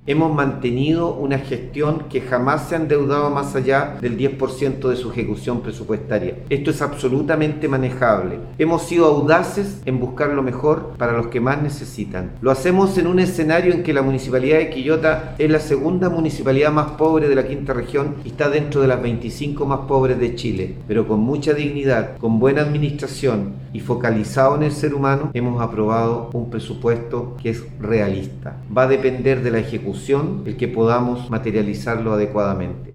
Hemos mantenido una gestión que jamás se ha endeudado más allá del 10% de su ejecución presupuestaria. Esto es absolutamente manejable. Hemos sido audaces en buscar lo mejor para los que más necesitan. Lo hacemos en un escenario en que la Municipalidad de Quillota es la segunda municipalidad más pobre de la quinta región y está dentro de las 25 más pobres de Chile. Pero con mucha dignidad, con buena administración y focalizado en el ser humano, hemos aprobado un presupuesto que es realista. Va a depender de la ejecución el que podamos materializarlo adecuadamente.